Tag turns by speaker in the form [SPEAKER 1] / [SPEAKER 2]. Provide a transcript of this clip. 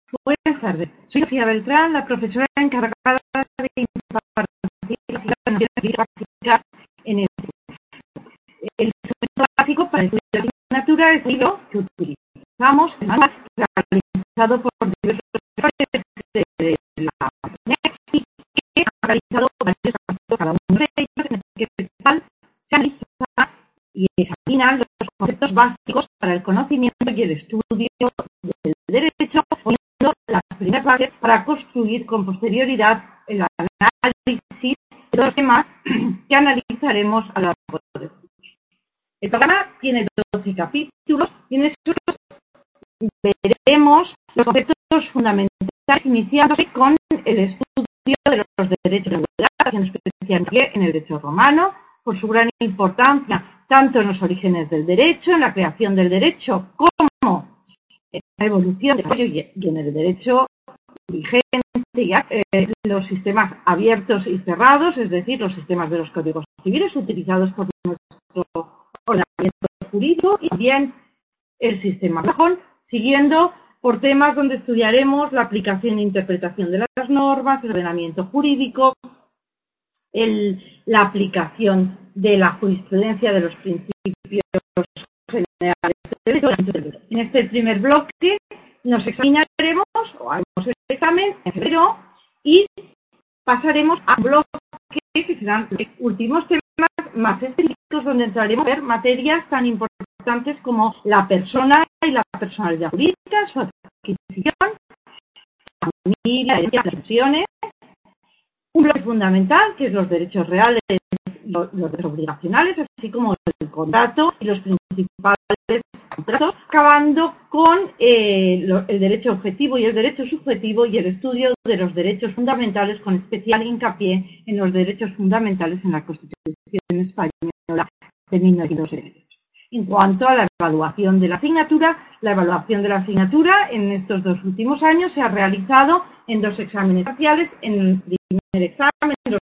[SPEAKER 1] Buenas tardes. Soy Sofía Beltrán, la profesora encargada de impartir las nociones básicas en este curso. El instrumento básico para estudiar la asignatura es el libro que utilizamos, el manual realizado por diversos profesores de la UNED y que ha realizado varios capítulos, cada uno de ellos, en el que se analiza y examinan los conceptos básicos para el conocimiento y el estudio del derecho, las primeras bases para construir con posterioridad el análisis de los temas que analizaremos a lo largo del curso. El programa tiene 12 capítulos y en esos veremos los conceptos fundamentales, iniciándose con el estudio de los derechos laborales, en especial en el derecho romano, por su gran importancia tanto en los orígenes del derecho, en la creación del derecho, como en la evolución del desarrollo y en el derecho vigente, los sistemas abiertos y cerrados, es decir, los sistemas de los códigos civiles utilizados por nuestro ordenamiento jurídico, y también el sistema anglosajón, siguiendo por temas donde estudiaremos la aplicación e interpretación de las normas, el ordenamiento jurídico, la aplicación de la jurisprudencia de los principios generales del derecho. En este primer bloque nos examinaremos, o haremos el examen en febrero, y pasaremos a un bloque que serán los últimos temas más específicos, donde entraremos a ver materias tan importantes como la persona y la personalidad jurídica, su adquisición, familia, herencia, pensiones, un bloque fundamental que es los derechos reales, los derechos obligacionales, así como el contrato y los principales contratos, acabando con el derecho objetivo y el derecho subjetivo y el estudio de los derechos fundamentales, con especial hincapié en los derechos fundamentales en la Constitución española de 1978. En cuanto a la evaluación de la asignatura en estos 2 últimos años se ha realizado en 2 exámenes parciales. En el primer examen, los